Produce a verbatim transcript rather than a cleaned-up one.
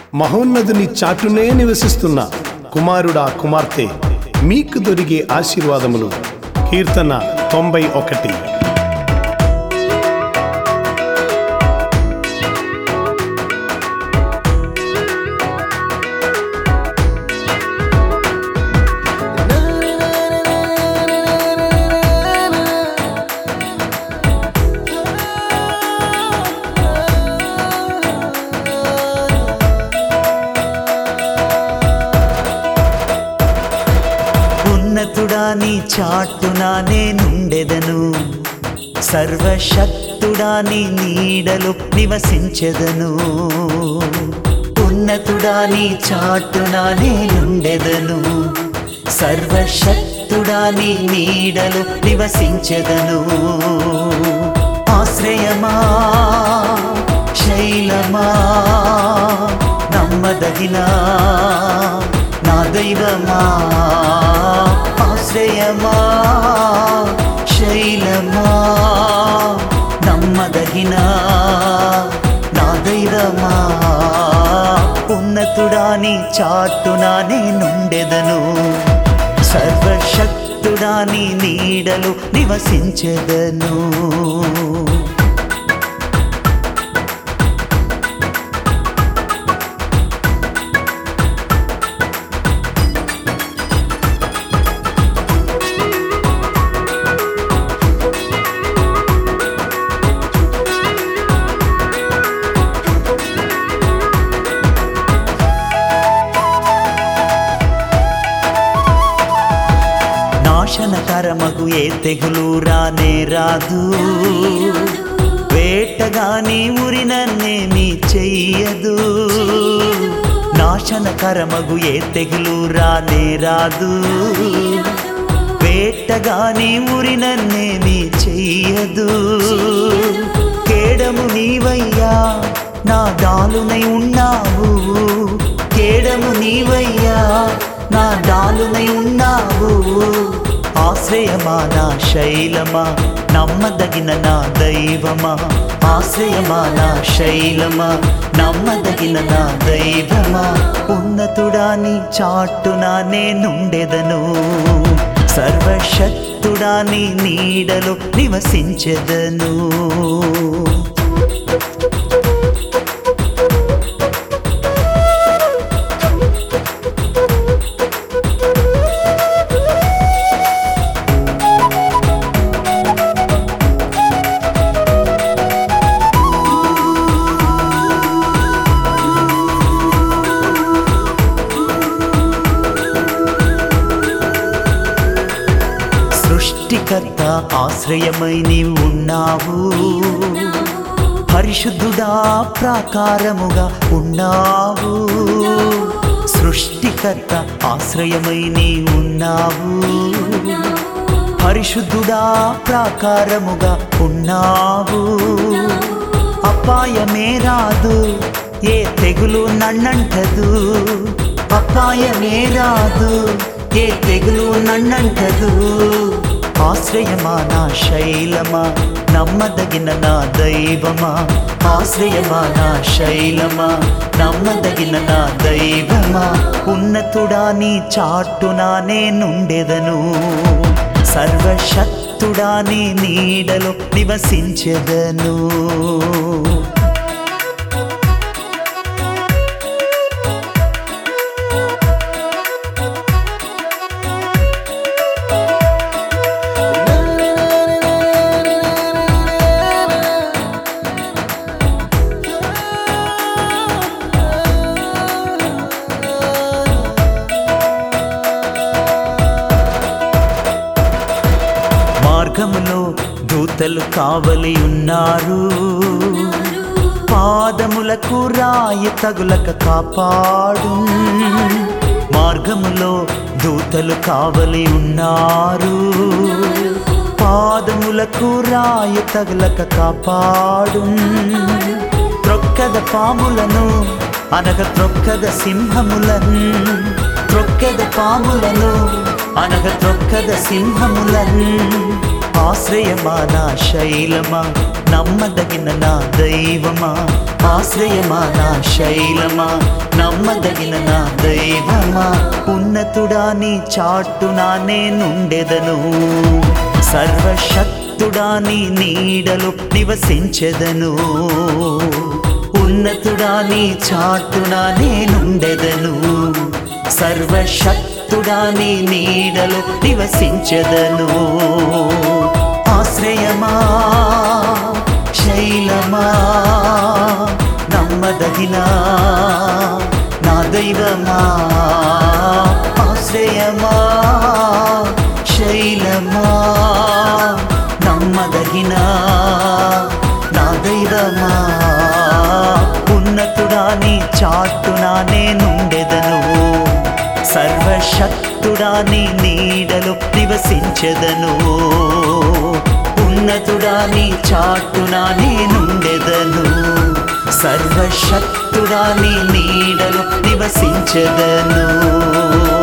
మహోన్నతుని చాటునే నివసిస్తున్న కుమారుడా కుమార్తె, మీకు దొరికే ఆశీర్వాదములు. కీర్తన తొంభై ఒకటి. ఉన్నతుడా నీ చాటునా నేనుండెదను, సర్వశక్తుడా నీ నీడలో నివసించెదను. ఉన్నతుడా నీ చాటునా నేనుండెదను, సర్వశక్తుడా నీ నీడలో నివసించెదను. ఆశ్రయమా శైలమా నమ్మదగిన నా దైవమా, ఆశ్రయమా శైలమా నమ్మదగిన నా దైవమా. ఉన్నతుడా నీ చాటునా నేనుండెదను, సర్వశక్తుడా నీ నీడలో నివసించెదను. నాశనకరమగు ఏ తెగులు రానే రాదు, వేటగాని ఉరినన్నేమీ చెయ్యదు. నాశనకరమగు ఏ తెగులు రానే రాదు, వేటగాని ఉరినన్నేమీ చెయ్యదు. కేడము నీవయ్యా నా డాలునై ఉన్నావు, కేడము నీవయ్యా నా డాలునై ఉన్నావు. ఆశ్రయమా నా శైలమా నమ్మదగిన నా దైవమా, ఆశ్రయమా నా శైలమా నమ్మదగిన నా దైవమా. ఉన్నతుడా నీ చాటునా నేనుండెదను, సర్వశక్తుడా నీ నీడలో నివసించెదను. సృష్టికర్త ఆశ్రయమై నీవు ఉన్నావు, పరిశుద్ధుడా ప్రాకారముగా ఉన్నావు. సృష్టికర్త ఆశ్రయమై నీవు ఉన్నావు, పరిశుద్ధుడా ప్రాకారముగా ఉన్నావు. అపాయమే రాదు, ఏ తెగులు నన్నంటదు, అపాయమే రాదు, ఏ తెగులు నన్నంటదు. ఆశ్రయమా నా శైలమా నమ్మదగిన నా దైవమా, ఆశ్రయమా నా శైలమా నమ్మదగిన నా దైవమా. ఉన్నతుడా నీ చాటునా నేనుండెదను, సర్వశక్తుడా నీ నీడలో నివసించెదను. మార్గములో దూతలు కావలి ఉన్నారు, పాదములకు రాయి తగులక కాపాడు. మార్గములో దూతలు కావలి ఉన్నారు, పాదములకు రాయి తగులక కాపాడు. త్రొక్కద పాములను అనగ త్రొక్కద సింహములను, త్రొక్కద పాములను అనగ త్రొక్కద సింహములను. ఆశ్రయమా నా శైలమా నమ్మదగిన నా దైవమా ఆశ్రయమా నా శైలమా నమ్మదగిన నా దైవమా ఉన్నతుడా నీ చాటునా నేనుండెదను సర్వశక్తుడా నీ నీడలో నివసించెదను ఉన్నతుడా నీ చాటునా నేనుండెదను సర్వశక్తుడా నీ నీడలో నివసించెదను ఆశ్రయమా శైలమా నమ్మదగిన నా దైవమా ఆశ్రయమా శైలమా నమ్మదగిన నా దైవమా ఉన్నతుడా నీ చాటునా నేనుండెదను సర్వశక్తుడా నీ నీడలో నివసించెదను ఉన్నతుడా నీ చాటునా నేనుండెదను సర్వశక్తుడా నీ నీడలో నివసించెదను